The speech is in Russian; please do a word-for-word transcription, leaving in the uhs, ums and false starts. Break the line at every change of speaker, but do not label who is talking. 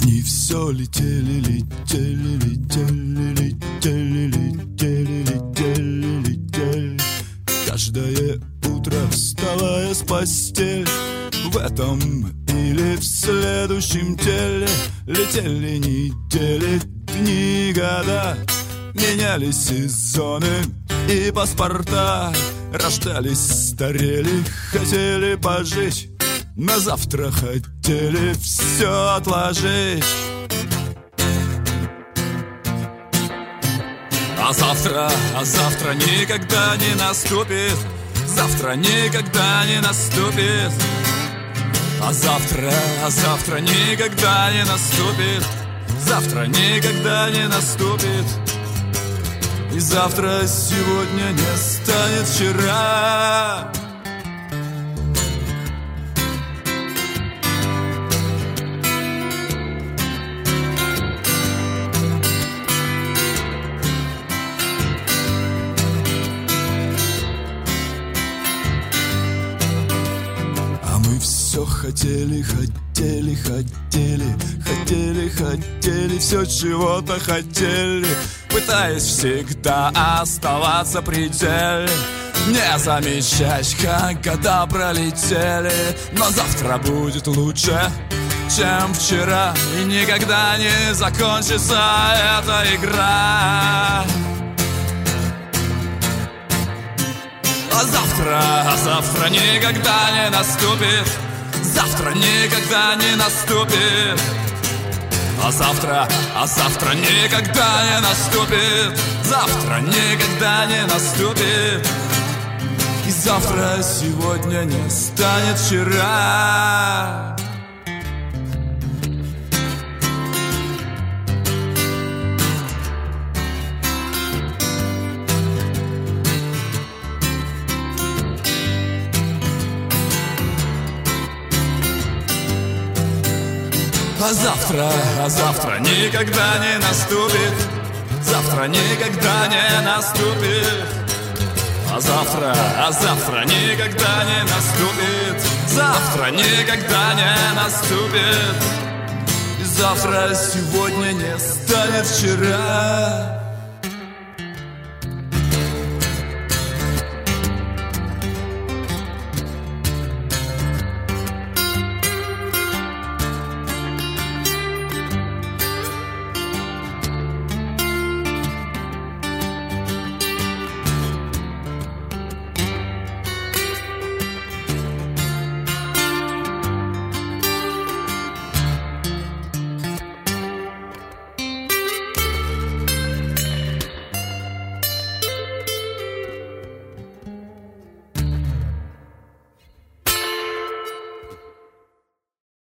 Дни все летели, летели, летели, летели, летели, летели, летели. Каждое утро, вставая с постели, в этом или в следующем теле летели недели, дни, года. Менялись сезоны и паспорта. Рождались, старели, хотели пожить, на завтра хотели все отложить. А завтра, а завтра никогда не наступит. Завтра никогда не наступит. А завтра, а завтра никогда не наступит. Завтра никогда не наступит. И завтра сегодня не станет вчера. А мы все хотели, хотели, хотели, хотели, хотели, все чего-то хотели, пытаясь всегда оставаться при деле, не замечать, как года пролетели. Но завтра будет лучше, чем вчера, и никогда не закончится эта игра. А завтра, а завтра никогда не наступит. Завтра никогда не наступит. А завтра, а завтра никогда не наступит. Завтра никогда не наступит. И завтра сегодня не станет вчера. А завтра, а завтра никогда не наступит. Завтра никогда не наступит. А завтра, а завтра никогда не наступит. Завтра никогда не наступит. И завтра сегодня не станет вчера.